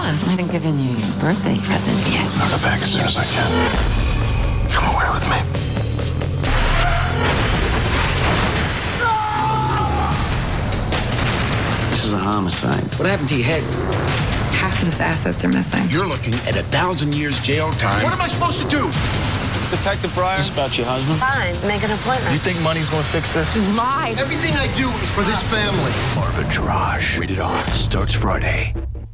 fun. I haven't given you your birthday present yet. I'll go back as soon as I can. Come away with me. This is a homicide. What happened to your head? Half his assets are missing. You're looking at 1,000 years jail time. What am I supposed to do? Detective Breyer? Is this about your husband? Fine, make an appointment. You think money's gonna fix this? You lied. Everything I do is for this family. Arbitrage. Rated R. Starts Friday.